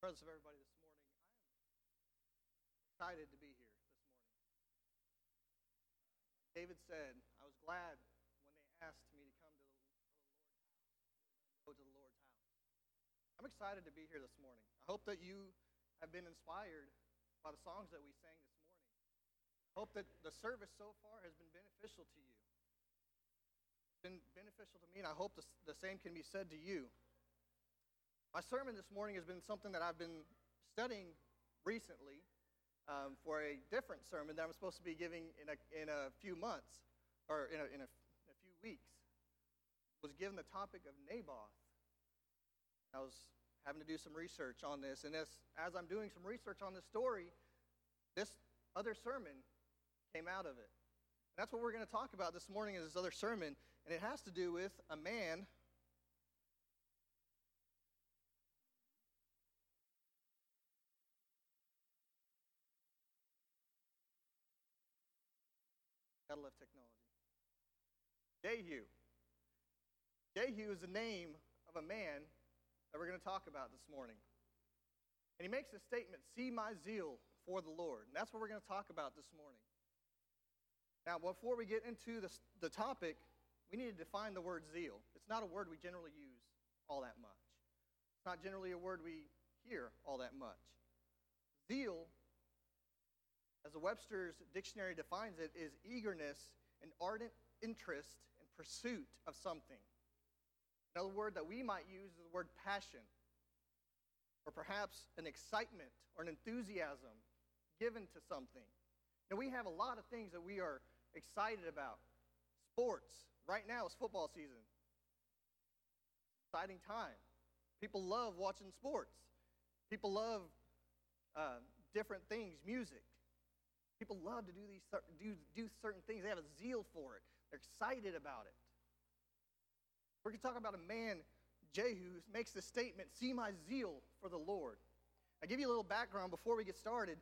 Presence of everybody this morning. I am excited to be here this morning. David said, I was glad when they asked me to come to the Lord's house. Go to the Lord's house. I'm excited to be here this morning. I hope that you have been inspired by the songs that we sang this morning. I hope that the service so far has been beneficial to you. It's been beneficial to me, and I hope the same can be said to you. My sermon this morning has been something that I've been studying recently for a different sermon that I'm supposed to be giving in a few months, or in a few weeks. Was given the topic of Naboth. I was having to do some research on this, and as I'm doing some research on this story, this other sermon came out of it. And that's what we're going to talk about this morning, is this other sermon, and it has to do with a man. Gotta love technology. Jehu. Jehu is the name of a man that we're going to talk about this morning. And he makes a statement, see my zeal for the Lord. And that's what we're going to talk about this morning. Now, before we get into the topic, we need to define the word zeal. It's not a word we generally use all that much. It's not generally a word we hear all that much. Zeal, as the Webster's dictionary defines it, is eagerness and ardent interest and pursuit of something. Another word that we might use is the word passion, or perhaps an excitement or an enthusiasm given to something. Now, we have a lot of things that we are excited about. Sports. Right now is football season. Exciting time. People love watching sports. People love different things, music. People love to do certain things. They have a zeal for it. They're excited about it. We're going to talk about a man, Jehu, who makes the statement, see my zeal for the Lord. I'll give you a little background before we get started.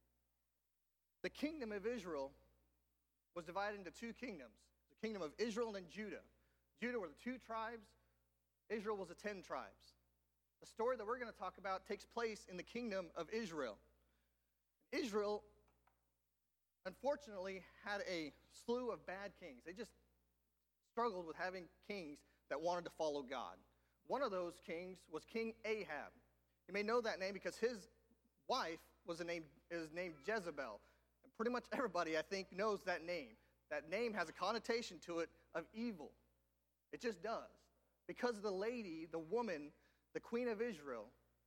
The kingdom of Israel was divided into two kingdoms. The kingdom of Israel and Judah. Judah were the 2 tribes. Israel was the 10 tribes. The story that we're going to talk about takes place in the kingdom of Israel. Israel, unfortunately, had a slew of bad kings. They just struggled with having kings that wanted to follow God. One of those kings was King Ahab. You may know that name because his wife is named Jezebel. And pretty much everybody, I think, knows that name. That name has a connotation to it of evil. It just does. Because of the lady, the woman, the queen of Israel,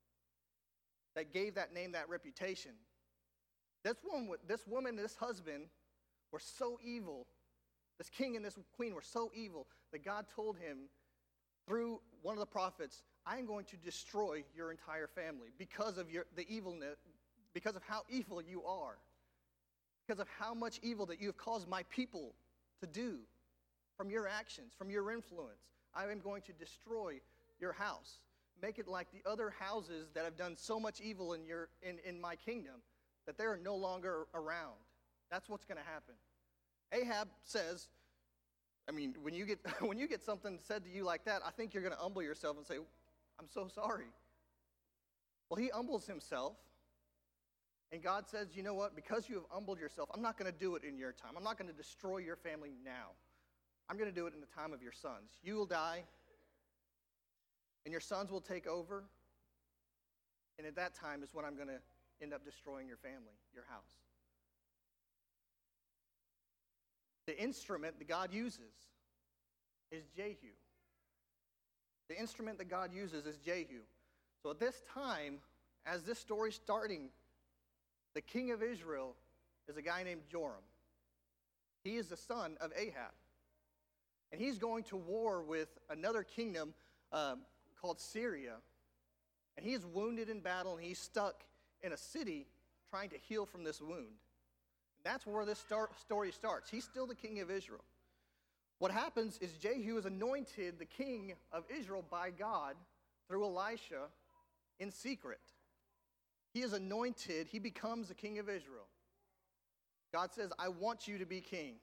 that gave that name that reputation. This woman, this husband were so evil. This king and this queen were so evil that God told him through one of the prophets, I am going to destroy your entire family because of the evilness, because of how evil you are, because of how much evil that you have caused my people to do from your actions, from your influence. I am going to destroy your house, make it like the other houses that have done so much evil in my kingdom, that they're no longer around. That's what's going to happen. Ahab says, when you get something said to you like that, I think you're going to humble yourself and say, I'm so sorry. Well, he humbles himself, and God says, you know what? Because you have humbled yourself, I'm not going to do it in your time. I'm not going to destroy your family now. I'm going to do it in the time of your sons. You will die, and your sons will take over, and at that time is when I'm going to end up destroying your family, your house. The instrument that God uses is Jehu. The instrument that God uses is Jehu. So at this time, as this story's starting, the king of Israel is a guy named Joram. He is the son of Ahab. And he's going to war with another kingdom called Syria. And he's wounded in battle, and he's stuck in a city trying to heal from this wound. That's where this story starts. He's still the king of Israel. What happens is Jehu is anointed the king of Israel by God through Elisha in secret. He is anointed. He becomes the king of Israel. God says, I want you to be king.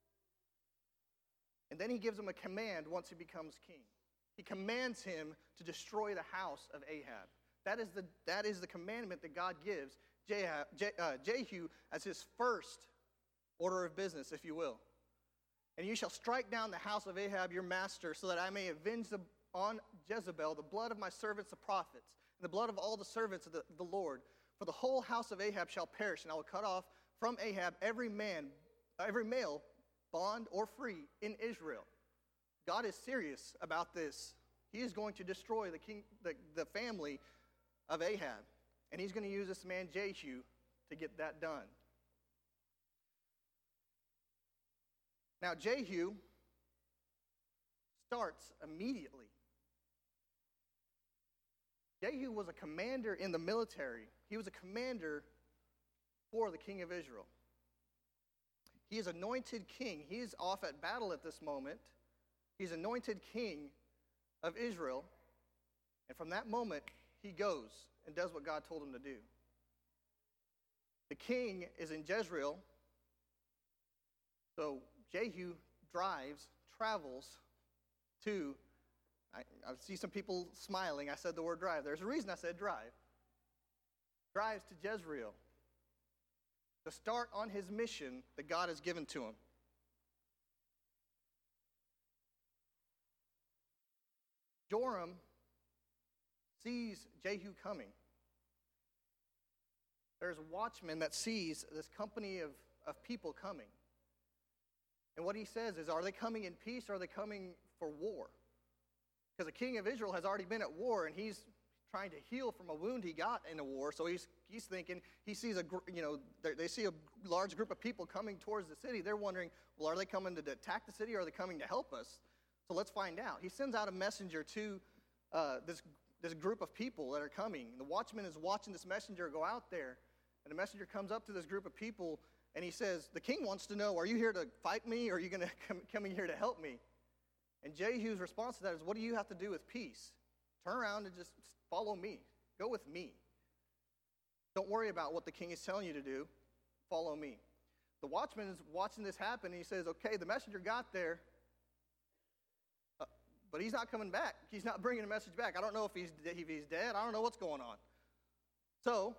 And then he gives him a command once he becomes king. He commands him to destroy the house of Ahab. That is the commandment that God gives Jehu as his first order of business, if you will. And you shall strike down the house of Ahab your master, so that I may avenge on Jezebel the blood of my servants the prophets, and the blood of all the servants of the Lord. For the whole house of Ahab shall perish, and I will cut off from Ahab every male, bond or free, in Israel. God is serious about this. He is going to destroy the family of Ahab. And he's going to use this man Jehu to get that done. Now Jehu starts immediately. Jehu was a commander in the military. He was a commander for the king of Israel. He is anointed king. He is off at battle at this moment. He's anointed king of Israel. And from that moment, he goes and does what God told him to do. The king is in Jezreel. So Jehu travels to, I see some people smiling. I said the word drive. There's a reason I said drive. Drives to Jezreel to start on his mission that God has given to him. Joram sees Jehu coming. There's a watchman that sees this company of people coming. And what he says is, are they coming in peace or are they coming for war? Because the king of Israel has already been at war, and he's trying to heal from a wound he got in a war. So he's thinking, he sees they see a large group of people coming towards the city. They're wondering, well, are they coming to attack the city or are they coming to help us? So let's find out. He sends out a messenger to this group of people that are coming. The watchman is watching this messenger go out there, and the messenger comes up to this group of people, and he says, the king wants to know, are you here to fight me, or are you going to come here to help me? And Jehu's response to that is, what do you have to do with peace? Turn around and just follow me. Go with me. Don't worry about what the king is telling you to do. Follow me. The watchman is watching this happen, and he says, okay, the messenger got there, but he's not coming back. He's not bringing a message back. I don't know if he's dead. I don't know what's going on. So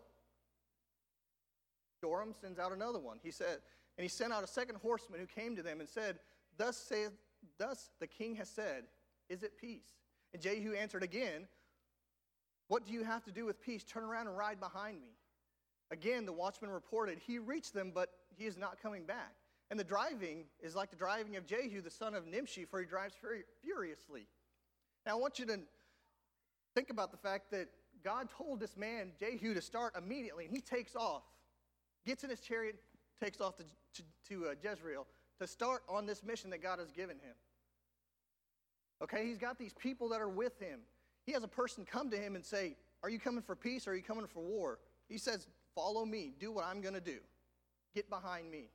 Joram sends out another one. He sent out a second horseman who came to them and said, Thus the king has said, is it peace? And Jehu answered again, what do you have to do with peace? Turn around and ride behind me. Again, the watchman reported, he reached them, but he is not coming back. And the driving is like the driving of Jehu, the son of Nimshi, for he drives furiously. Now, I want you to think about the fact that God told this man, Jehu, to start immediately, and he takes off, gets in his chariot, takes off to Jezreel to start on this mission that God has given him. Okay, he's got these people that are with him. He has a person come to him and say, are you coming for peace or are you coming for war? He says, follow me. Do what I'm going to do. Get behind me.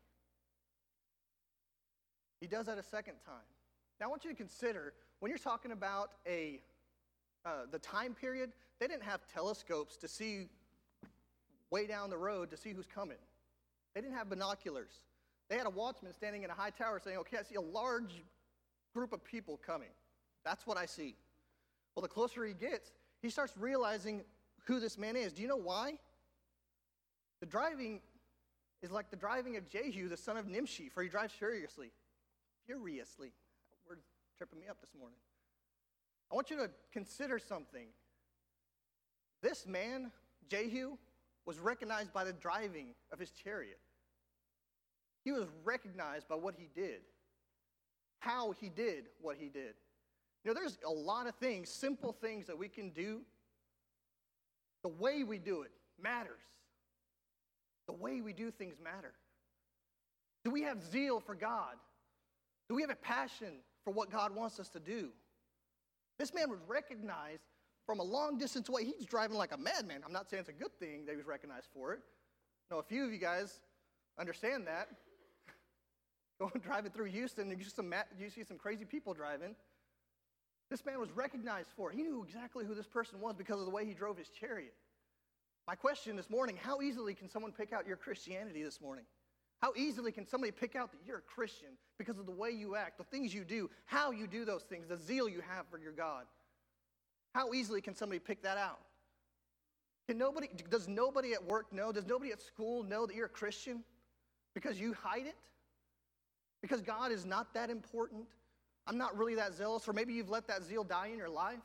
He does that a second time. Now, I want you to consider, when you're talking about the time period, they didn't have telescopes to see way down the road to see who's coming. They didn't have binoculars. They had a watchman standing in a high tower saying, okay, I see a large group of people coming. That's what I see. Well, the closer he gets, he starts realizing who this man is. Do you know why? The driving is like the driving of Jehu, the son of Nimshi, for he drives furiously. Furiously. That word's tripping me up this morning. I want you to consider something. This man, Jehu, was recognized by the driving of his chariot. He was recognized by what he did, how he did what he did. You know, there's a lot of things, simple things that we can do. The way we do it matters. The way we do things matter. Do we have zeal for God? Do we have a passion for what God wants us to do? This man was recognized from a long distance away. He's driving like a madman. I'm not saying it's a good thing that he was recognized for it. No, a few of you guys understand that. Going driving through Houston, and you see some crazy people driving. This man was recognized for it. He knew exactly who this person was because of the way he drove his chariot. My question this morning, how easily can someone pick out your Christianity this morning? How easily can somebody pick out that you're a Christian because of the way you act, the things you do, how you do those things, the zeal you have for your God? How easily can somebody pick that out? Does nobody at work know? Does nobody at school know that you're a Christian? Because you hide it? Because God is not that important? I'm not really that zealous, or maybe you've let that zeal die in your life?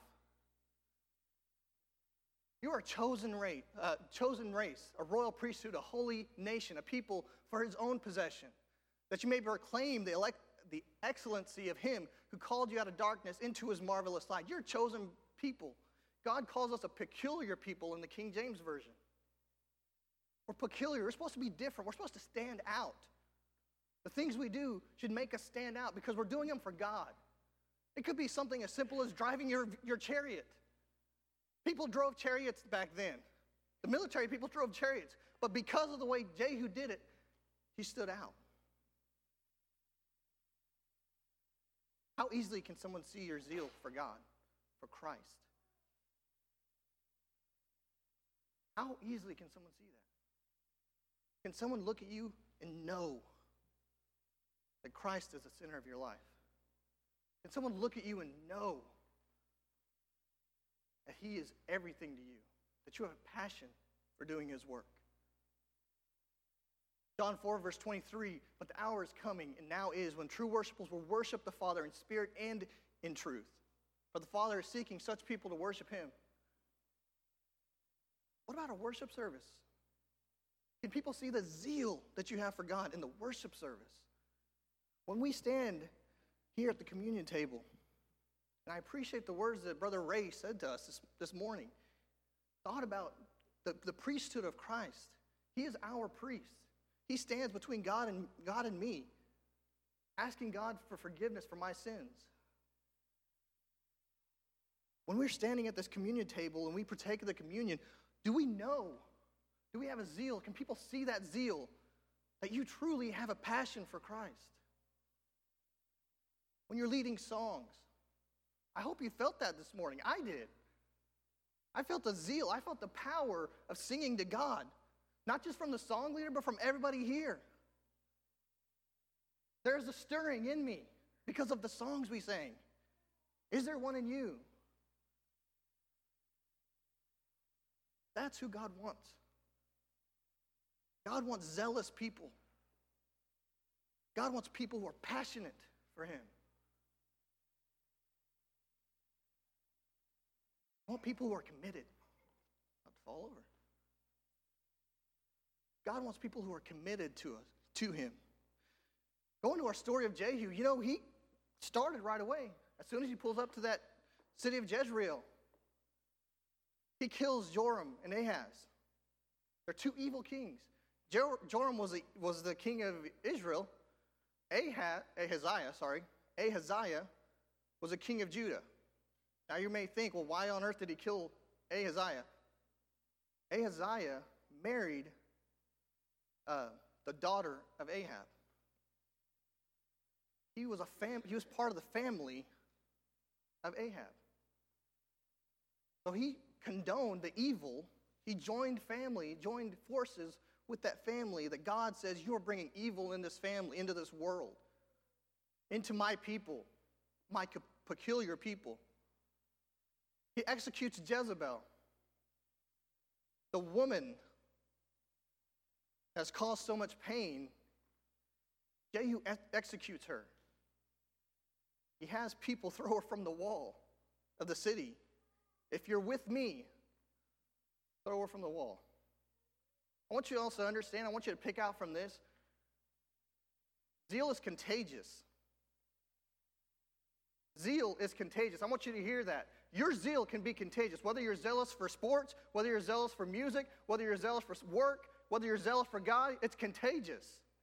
You are a chosen race, a royal priesthood, a holy nation, a people for his own possession, that you may proclaim the excellency of him who called you out of darkness into his marvelous light. You're a chosen people. God calls us a peculiar people in the King James Version. We're peculiar. We're supposed to be different. We're supposed to stand out. The things we do should make us stand out because we're doing them for God. It could be something as simple as driving your chariot. People drove chariots back then. The military people drove chariots. But because of the way Jehu did it, he stood out. How easily can someone see your zeal for God, for Christ? How easily can someone see that? Can someone look at you and know that Christ is the center of your life? Can someone look at you and know that he is everything to you, that you have a passion for doing his work? John 4, verse 23, but the hour is coming, and now is, when true worshipers will worship the Father in spirit and in truth. For the Father is seeking such people to worship him. What about a worship service? Can people see the zeal that you have for God in the worship service? When we stand here at the communion table, and I appreciate the words that Brother Ray said to us this morning, thought about the priesthood of Christ. He is our priest. He stands between God and me, asking God for forgiveness for my sins. When we're standing at this communion table and we partake of the communion, do we know? Do we have a zeal? Can people see that zeal? That you truly have a passion for Christ? When you're leading songs, I hope you felt that this morning. I did. I felt the zeal. I felt the power of singing to God. Not just from the song leader, but from everybody here. There's a stirring in me because of the songs we sang. Is there one in you? That's who God wants. God wants zealous people. God wants people who are passionate for him. I want people who are committed, not to fall over. God wants people who are committed to him. Going to our story of Jehu, he started right away. As soon as he pulls up to that city of Jezreel, he kills Joram and Ahaz. They're two evil kings. Joram was the king of Israel. Ahaziah was a king of Judah. Now you may think, well, why on earth did he kill Ahaziah? Ahaziah married the daughter of Ahab. He was part of the family of Ahab. So he condoned the evil. He joined forces with that family that God says, you are bringing evil in this family, into this world, into my people, my peculiar people. He executes Jezebel, the woman has caused so much pain. Jehu executes her. He has people throw her from the wall of the city. If you're with me, throw her from the wall. I want you to also understand, I want you to pick out from this, zeal is contagious. Zeal is contagious. I want you to hear that. Your zeal can be contagious. Whether you're zealous for sports, whether you're zealous for music, whether you're zealous for work, whether you're zealous for God, it's contagious.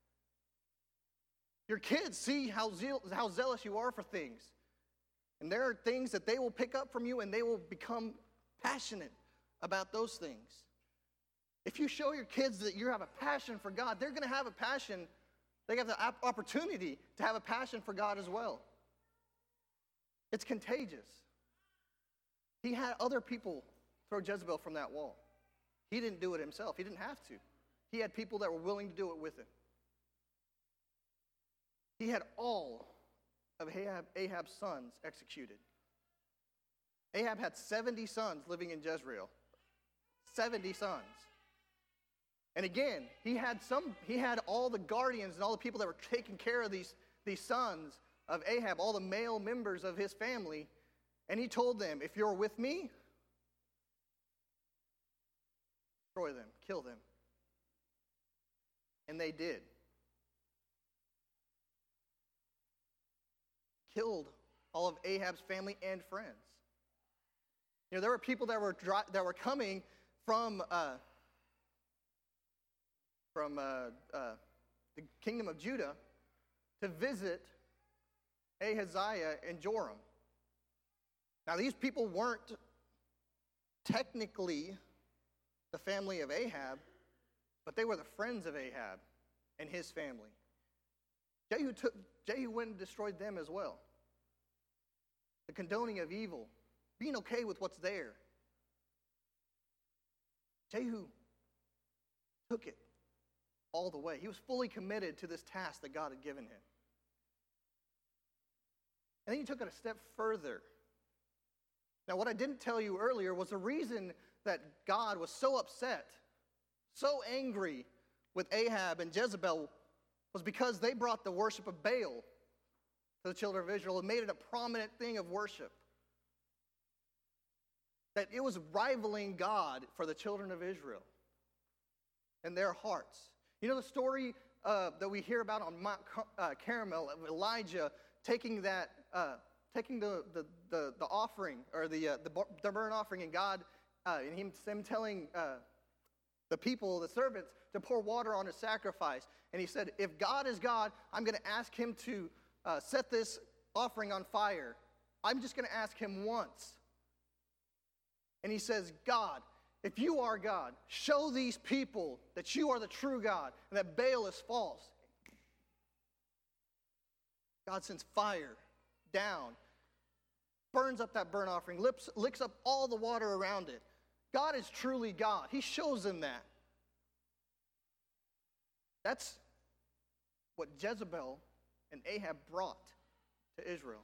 Your kids see how zealous you are for things. And there are things that they will pick up from you and they will become passionate about those things. If you show your kids that you have a passion for God, they're going to have a passion. They have the opportunity to have a passion for God as well. It's contagious. He had other people throw Jezebel from that wall. He didn't do it himself. He didn't have to. He had people that were willing to do it with him. He had all of Ahab's sons executed. Ahab had 70 sons living in Jezreel. 70 sons. And again, he had all the guardians and all the people that were taking care of these sons of Ahab, all the male members of his family, and he told them, if you're with me, destroy them, kill them. And they did. Killed all of Ahab's family and friends. You know, there were people that were coming from the kingdom of Judah to visit Ahaziah and Joram. Now, these people weren't technically the family of Ahab, but they were the friends of Ahab and his family. Jehu went and destroyed them as well. The condoning of evil, being okay with what's there. Jehu took it all the way. He was fully committed to this task that God had given him. And then he took it a step further. Now, what I didn't tell you earlier was the reason that God was so upset, so angry with Ahab and Jezebel was because they brought the worship of Baal to the children of Israel and made it a prominent thing of worship. That it was rivaling God for the children of Israel and their hearts. You know the story that we hear about on Mount Carmel of Elijah taking the offering or the burnt offering, and God and him telling the people, the servants, to pour water on his sacrifice. And he said, if God is God, I'm going to ask him to set this offering on fire. I'm just going to ask him once. And he says, God, if you are God, show these people that you are the true God and that Baal is false. God sends fire down, burns up that burnt offering, licks up all the water around it. God is truly God. He shows them that. That's what Jezebel and Ahab brought to Israel.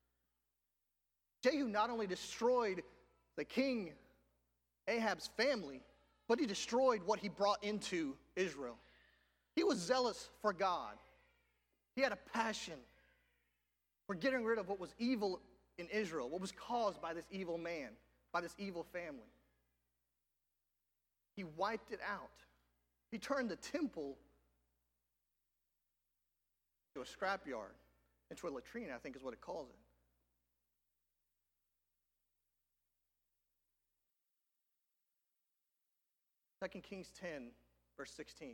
Jehu not only destroyed the king Ahab's family, but he destroyed what he brought into Israel. He was zealous for God. He had a passion for getting rid of what was evil in Israel, what was caused by this evil man, by this evil family. He wiped it out. He turned the temple into a scrapyard, into a latrine, I think is what it calls it. 2 Kings 10, verse 16.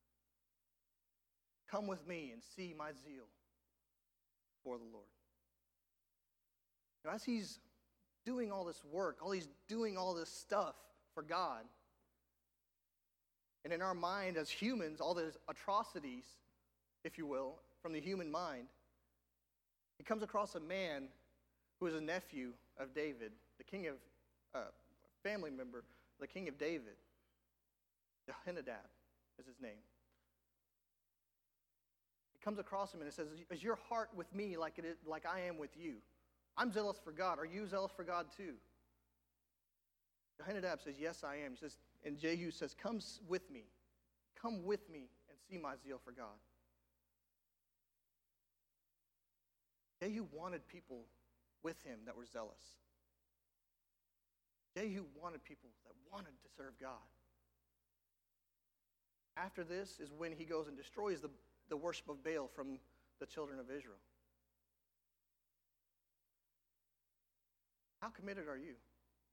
Come with me and see my zeal for the Lord. Now, as he's doing all this work, he's doing all this stuff for God, and in our mind as humans, all those atrocities, if you will, from the human mind, he comes across a man who is a nephew of David, the king of, family member, the king of David. Jehonadab is his name. He comes across him and it says, is your heart with me like I am with you? I'm zealous for God. Are you zealous for God too? Jehonadab says, yes, I am. He says, and Jehu says, come with me. Come with me and see my zeal for God. Jehu wanted people with him that were zealous. Jehu wanted people that wanted to serve God. After this is when he goes and destroys the worship of Baal from the children of Israel. How committed are you?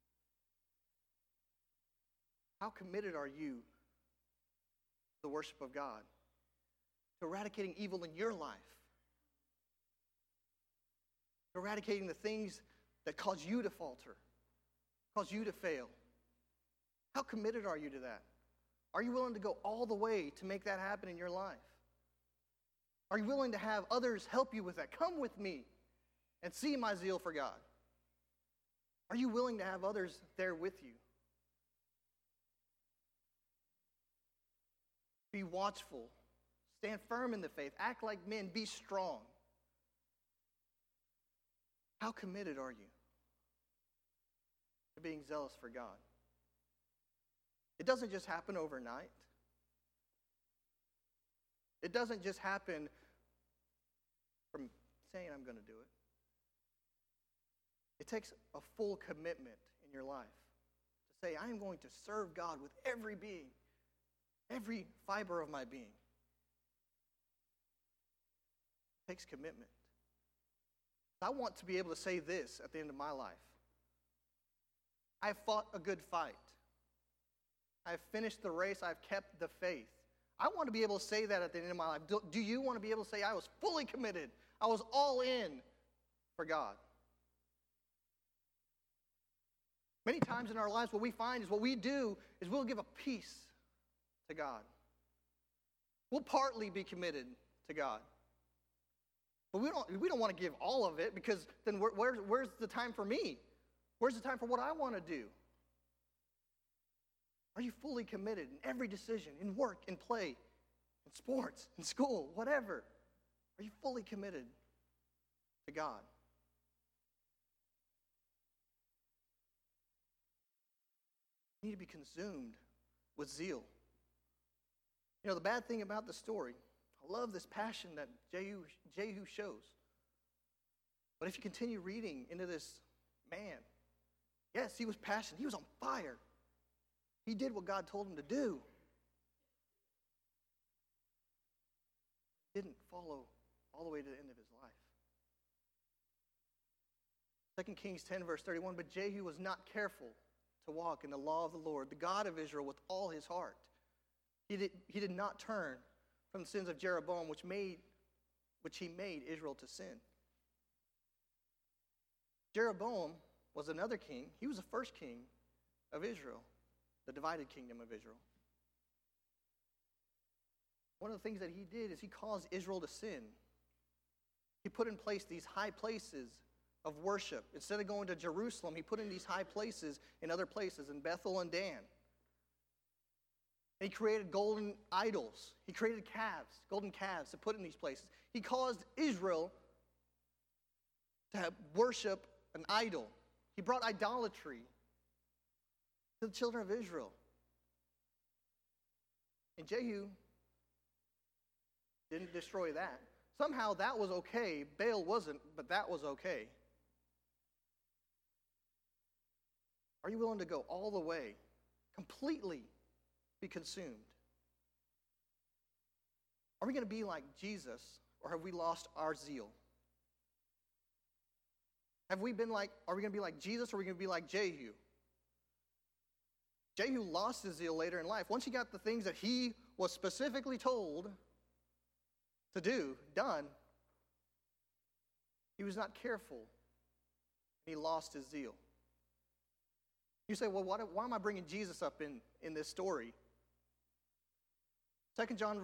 How committed are you to the worship of God? To eradicating evil in your life? To eradicating the things that cause you to falter, cause you to fail? How committed are you to that? Are you willing to go all the way to make that happen in your life? Are you willing to have others help you with that? Come with me and see my zeal for God. Are you willing to have others there with you? Be watchful. Stand firm in the faith. Act like men. Be strong. How committed are you to being zealous for God? It doesn't just happen overnight. It doesn't just happen from saying I'm going to do it. It takes a full commitment in your life to say, I am going to serve God with every being, every fiber of my being. It takes commitment. I want to be able to say this at the end of my life. I have fought a good fight. I have finished the race. I have kept the faith. I want to be able to say that at the end of my life. Do you want to be able to say, I was fully committed. I was all in for God? Many times in our lives, what we find is what we do is we'll give a piece to God. We'll partly be committed to God. But we don't want to give all of it, because then where's the time for me? Where's the time for what I want to do? Are you fully committed in every decision, in work, in play, in sports, in school, whatever? Are you fully committed to God? You need to be consumed with zeal. You know, the bad thing about the story, I love this passion that Jehu shows. But if you continue reading into this man, yes, he was passionate. He was on fire. He did what God told him to do. He didn't follow all the way to the end of his life. 2 Kings 10, verse 31, but Jehu was not careful to walk in the law of the Lord, the God of Israel, with all his heart. He did not turn from the sins of Jeroboam, which he made Israel to sin. Jeroboam was another king. He was the first king of Israel, the divided kingdom of Israel. One of the things that he did is he caused Israel to sin. He put in place these high places of worship. Instead of going to Jerusalem, he put in these high places in other places, in Bethel and Dan. And he created golden idols. He created calves, golden calves to put in these places. He caused Israel to worship an idol. He brought idolatry to the children of Israel. And Jehu didn't destroy that. Somehow that was okay. Baal wasn't, but that was okay. Are you willing to go all the way, completely be consumed? Are we going to be like Jesus, or have we lost our zeal? Are we going to be like Jesus, or are we going to be like Jehu? Jehu lost his zeal later in life. Once he got the things that he was specifically told to do done, he was not careful. He lost his zeal. You say, well, why am I bringing Jesus up in this story? 2 John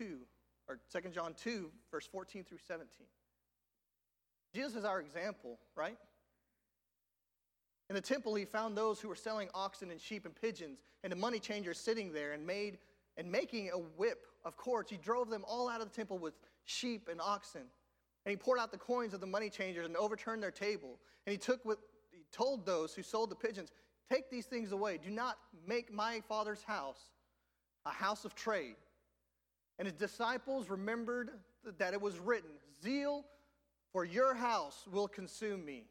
2, verse 14 through 17. Jesus is our example, right? In the temple, he found those who were selling oxen and sheep and pigeons, and the money changers sitting there, and making a whip of cords. He drove them all out of the temple with sheep and oxen. And he poured out the coins of the money changers and overturned their table. And he told those who sold the pigeons, take these things away. Do not make my Father's house a house of trade. And his disciples remembered that it was written, zeal for your house will consume me.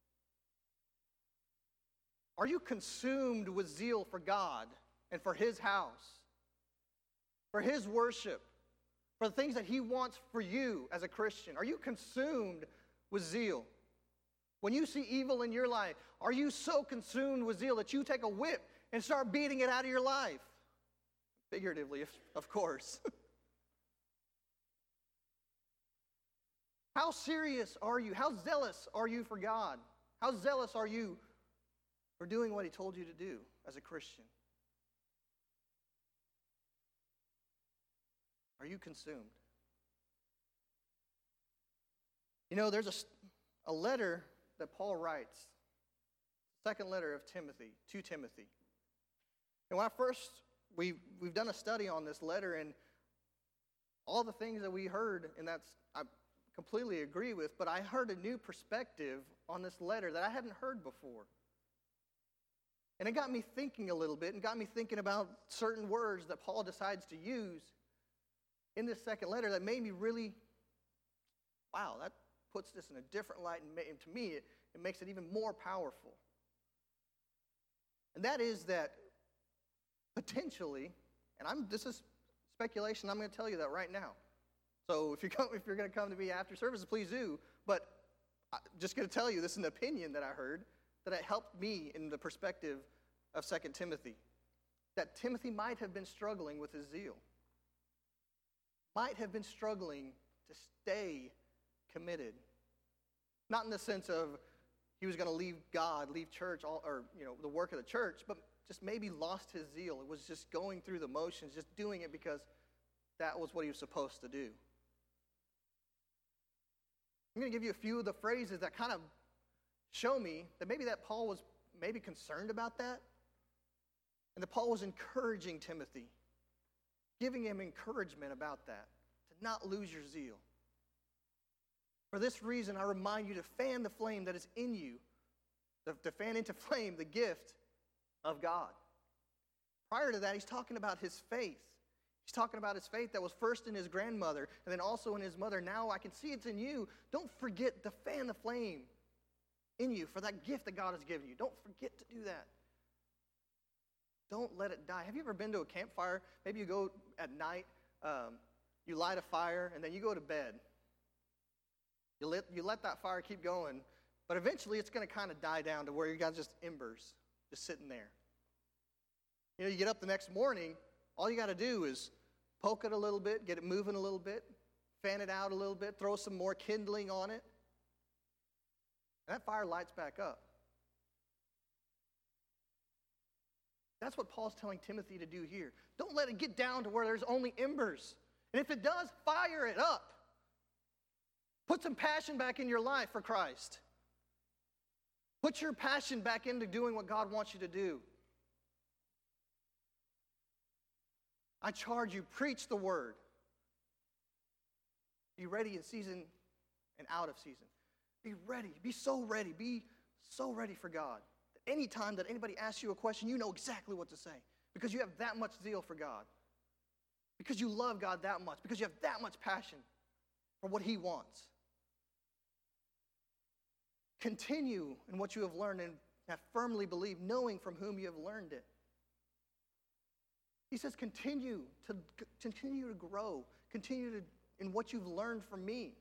Are you consumed with zeal for God and for his house, for his worship, for the things that he wants for you as a Christian? Are you consumed with zeal? When you see evil in your life, are you so consumed with zeal that you take a whip and start beating it out of your life? Figuratively, of course. How serious are you? How zealous are you for God? How zealous are you for doing what he told you to do as a Christian? Are you consumed? You know, there's a letter that Paul writes, second letter of Timothy, to Timothy. And when we've done a study on this letter, and all the things that we heard, and I completely agree with, but I heard a new perspective on this letter that I hadn't heard before. And it got me thinking a little bit and got me thinking about certain words that Paul decides to use in this second letter that made me really, wow, that puts this in a different light. And to me, it makes it even more powerful. And that is that potentially, and this is speculation, I'm going to tell you that right now. So if you're going to come to me after service, please do. But I'm just going to tell you, this is an opinion that I heard, that it helped me in the perspective of 2 Timothy. That Timothy might have been struggling with his zeal. Might have been struggling to stay committed. Not in the sense of he was going to leave God, leave church, or the work of the church, but just maybe lost his zeal. It was just going through the motions, just doing it because that was what he was supposed to do. I'm going to give you a few of the phrases that kind of show me that maybe that Paul was maybe concerned about that, and that Paul was encouraging Timothy, giving him encouragement about that, to not lose your zeal. For this reason, I remind you to fan the flame that is in you, to fan into flame the gift of God. Prior to that, he's talking about his faith. He's talking about his faith that was first in his grandmother and then also in his mother. Now I can see it's in you. Don't forget to fan the flame in you for that gift that God has given you. Don't forget to do that. Don't let it die. Have you ever been to a campfire? Maybe you go at night, you light a fire, and then you go to bed. You let that fire keep going, but eventually it's going to kind of die down to where you got just embers just sitting there. You get up the next morning, all you got to do is poke it a little bit, get it moving a little bit, fan it out a little bit, throw some more kindling on it, and that fire lights back up. That's what Paul's telling Timothy to do here. Don't let it get down to where there's only embers. And if it does, fire it up. Put some passion back in your life for Christ. Put your passion back into doing what God wants you to do. I charge you, preach the word. Be ready in season and out of season. Be ready. Be so ready. Be so ready for God. That any time that anybody asks you a question, you know exactly what to say. Because you have that much zeal for God. Because you love God that much. Because you have that much passion for what He wants. Continue in what you have learned and have firmly believed, knowing from whom you have learned it. He says, continue to grow. Continue in what you've learned from me.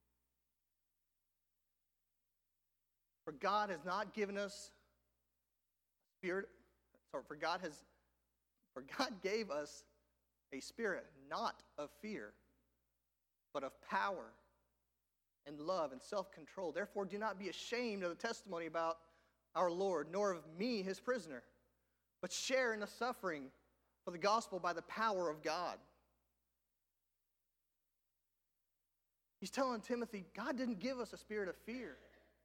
For God has not given us spirit. For God gave us a spirit not of fear, but of power and love and self-control. Therefore, do not be ashamed of the testimony about our Lord, nor of me, His prisoner, but share in the suffering for the gospel by the power of God. He's telling Timothy, God didn't give us a spirit of fear.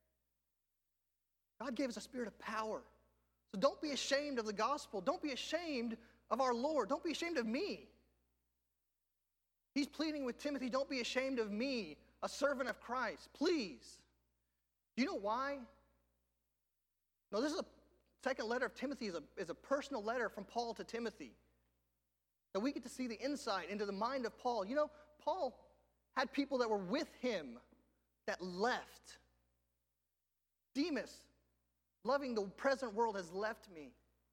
God gave us a spirit of power. So don't be ashamed of the gospel. Don't be ashamed of our Lord. Don't be ashamed of me. He's pleading with Timothy, don't be ashamed of me, a servant of Christ. Please. Do you know why? No, this is a second letter of Timothy is a personal letter from Paul to Timothy. That we get to see the insight into the mind of Paul. You know, Paul had people that were with him that left. Demas, loving the present world, has left me.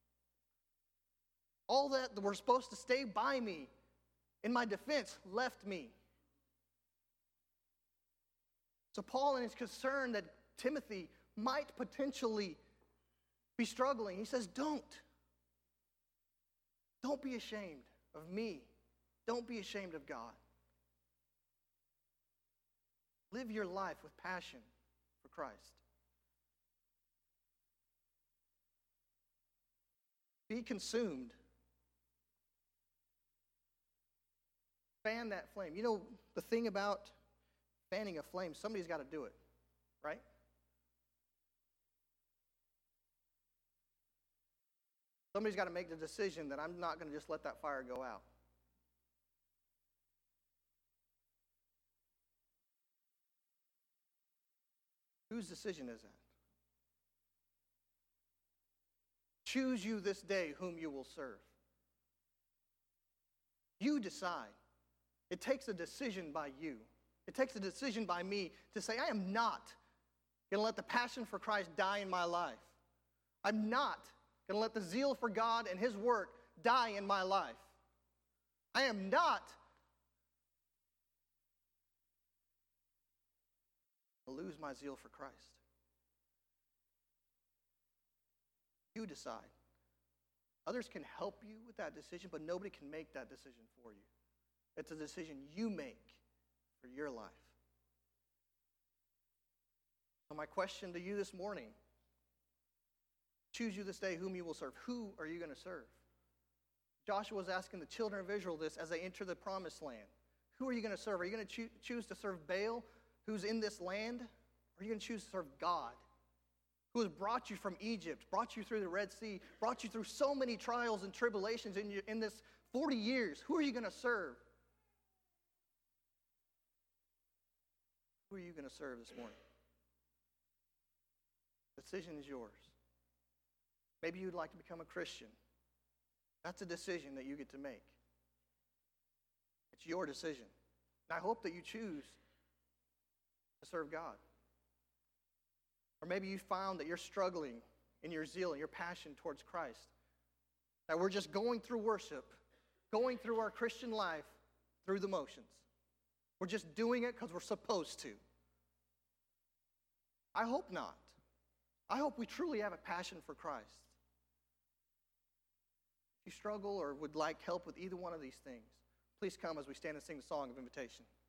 All that were supposed to stay by me in my defense left me. So Paul, in his concern that Timothy might potentially be struggling, he says, don't be ashamed of me. Don't be ashamed of God. Live your life with passion for Christ. Be consumed. Fan that flame. You know, the thing about fanning a flame, somebody's got to do it, right? Somebody's got to make the decision that I'm not going to just let that fire go out. Whose decision is that? Choose you this day whom you will serve. You decide. It takes a decision by you. It takes a decision by me to say, I am not going to let the passion for Christ die in my life. I'm not going to let the zeal for God and His work die in my life. I am not going to lose my zeal for Christ. You decide. Others can help you with that decision, but nobody can make that decision for you. It's a decision you make for your life. So my question to you this morning, choose you this day whom you will serve. Who are you going to serve? Joshua was asking the children of Israel this as they enter the promised land. Who are you going to serve? Are you going to choose to serve Baal, who's in this land? Or are you going to choose to serve God, who has brought you from Egypt, brought you through the Red Sea, brought you through so many trials and tribulations in this 40 years? Who are you going to serve? Who are you going to serve this morning? The decision is yours. Maybe you'd like to become a Christian. That's a decision that you get to make. It's your decision. And I hope that you choose to serve God. Or maybe you found that you're struggling in your zeal and your passion towards Christ. That we're just going through worship, going through our Christian life through the motions. We're just doing it because we're supposed to. I hope not. I hope we truly have a passion for Christ. If you struggle or would like help with either one of these things, please come as we stand and sing the song of invitation.